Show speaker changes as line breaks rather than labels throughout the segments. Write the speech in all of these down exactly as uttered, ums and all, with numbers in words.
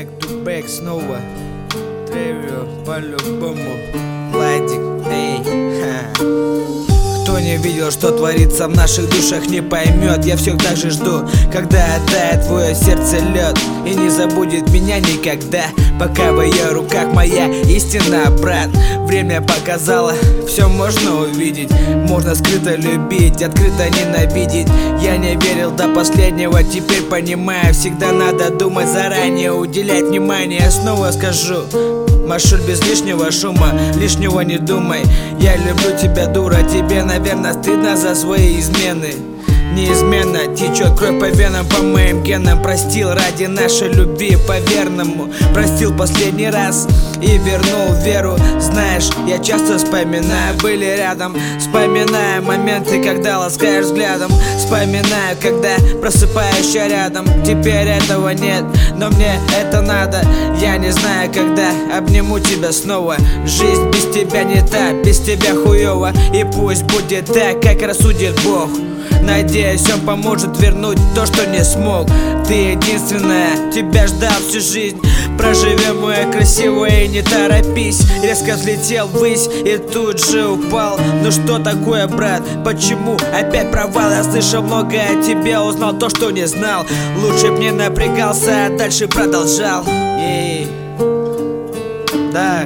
back to back снова. Тревио по-любому. Владик, эй, ха. Кто не видел, что творится в наших душах, не поймет. Я все так же жду, когда оттает твое сердце лед и не забудет меня никогда, пока в ее руках моя истина, брат. Время показало, все можно увидеть. Можно скрыто любить, открыто ненавидеть. Я не верил до последнего, теперь понимаю. Всегда надо думать заранее, уделять внимание. Снова скажу: Машуль, без лишнего шума, лишнего не думай. Я люблю тебя, дура, тебе, наверное, стыдно за свои измены. Неизменно течет кровь по венам, по моим генам. Простил ради нашей любви по-верному. Простил последний раз и вернул веру. Знаешь, я часто вспоминаю, были рядом. Вспоминаю моменты, когда ласкаешь взглядом. Вспоминаю, когда просыпаешься рядом. Теперь этого нет, но мне это надо. Я не знаю, когда обниму тебя снова. Жизнь без тебя не та, без тебя хуёво. И пусть будет так, как рассудит Бог. Надеюсь, он поможет вернуть то, что не смог. Ты единственная, тебя ждал всю жизнь. Проживем, моя красивая, не торопись. Резко взлетел ввысь и тут же упал. Ну что такое, брат, почему опять провал? Я слышал многое о тебе, узнал то, что не знал. Лучше б не напрягался, а дальше продолжал. Ей. Да.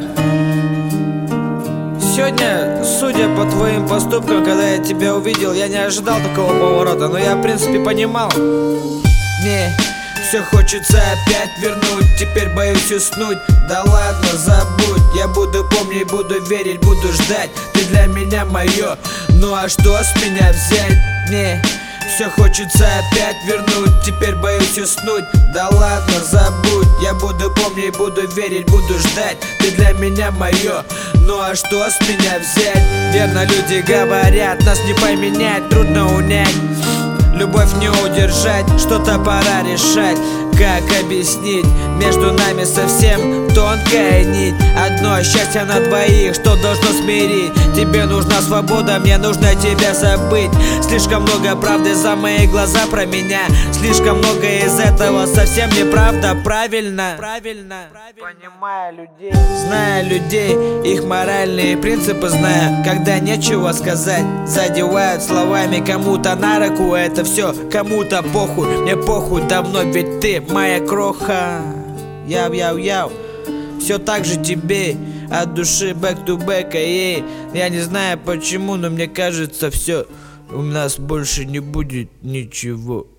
Сегодня, судя по твоим поступкам, когда я тебя увидел, я не ожидал такого поворота, но я в принципе понимал. Мне все хочется опять вернуть, теперь боюсь уснуть. Да ладно, забудь, я буду помнить, буду верить, буду ждать. Ты для меня мое, ну а что с меня взять? Мне все хочется опять вернуть, теперь боюсь уснуть. Да ладно, забудь, я буду помнить, буду верить, буду ждать. Ты для меня мое, ну а что с меня взять? Верно люди говорят, нас не поменять, трудно унять. Любовь не удержать, что-то пора решать. Как объяснить, между нами совсем тонкая нить. Одно счастье на двоих, что должно смирить. Тебе нужна свобода, мне нужно тебя забыть. Слишком много правды за мои глаза про меня. Слишком много из этого совсем неправда. Правильно, правильно, понимая людей, зная людей, их моральные принципы зная. Когда нечего сказать, задевают словами кому-то на руку. Это все кому-то похуй, мне похуй давно, ведь ты моя кроха. Яу-яу-яу. Все так же тебе от души back to back, ей. Я не знаю почему, но мне кажется, все, у нас больше не будет ничего.